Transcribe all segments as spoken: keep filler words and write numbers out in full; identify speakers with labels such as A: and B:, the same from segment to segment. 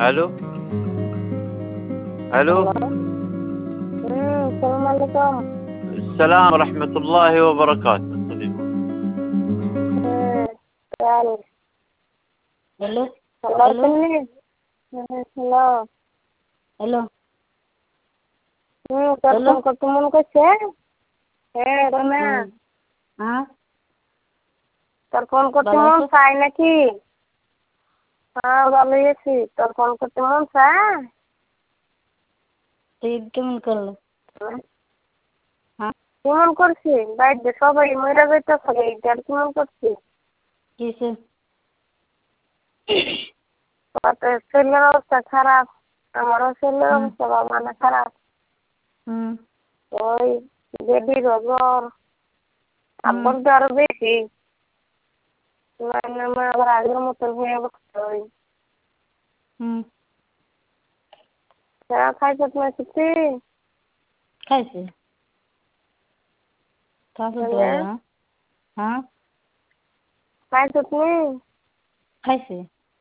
A: الو الو
B: هلا. امم السلام عليكم.
A: السلام ورحمة الله وبركاته.
B: امم يعني
C: hello
B: hello
C: hello
B: सुनिए। Hello
C: hello
B: हम्म তোর
C: हेलो
B: ফোন করতে মন করছে? হ্যাঁ রমা,
C: हाँ हाँ
B: তোর ফোন করতে
C: ভালো
B: মন
C: আছো
B: চায় নাকি? হ্যাঁ ভালোই আছি। তোর ফোন করতে মন চায়?
C: তুই কেমন করলো হ্যাঁ
B: কেমন করছি? বাড়িতে সবাই মরে যাইতেছে, এইটার কেমন করছি?
C: কিসে
B: তোর শরীরের অবস্থা খারাপ, আমারও শরীরের
C: হুম
B: অবস্থা মানে খারাপ।
C: হুম
B: ওই বেডির জ্বর,
C: হুম
B: আব্বুর তো আরো বেশি। মানে আমার আবার আগের মতন হয়ে বসতে হয়।
C: হুম
B: চা খাইছো তুমি কিছু?
C: খাইছে খাসো তো
B: মানে
C: হ্যাঁ হ্যাঁ
B: খাইছো তুমি?
C: খাইছে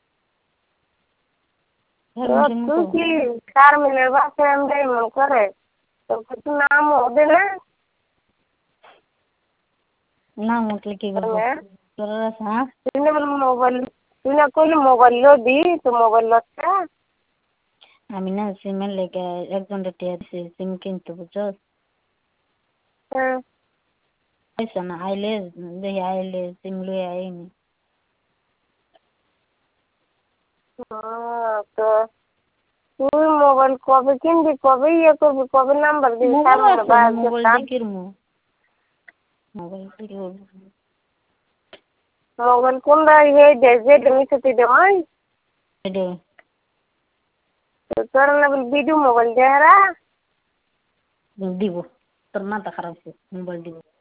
B: তো
C: ধর্ম কেমন
B: তুই
C: করো
B: কি চার মিলের বাসে আমরা এমন করে তোর কিছু নাম হবে না?
C: না উঠলে কি করবো
B: মানে
C: তোর আছে হ্যাঁ
B: তুই না বলে মোবাইল, তুই না করলি মোবাইল দি তো মোবাইল লচ্ছে।
C: আমি না সিমের লেগে একজনের টিয়া দিছি সিম কিনতে বুঝছো
B: হ্যাঁ
C: আইসো না আইলে দেখি আইলে সিম লুয়ে আইনি
B: তো তুই মোবাইল কবে কিনবি, কবে ইয়ে করবি, কবে নাম্বার দিবি? চার
C: মোবাইল
B: মিলে
C: আছে না
B: বাস
C: মোবাইল
B: যেতাম।
C: দিয়ে কিনবো মোবাইল দিয়ে করবো
B: মোবাইল কোনটা ইয়ে দে যে মিশে দেওয়াই
C: এটা
B: তোর না বল ভিডিও মোবাইল দেহারা
C: দিব তোর মাথা খারাপ মোবাইল দিব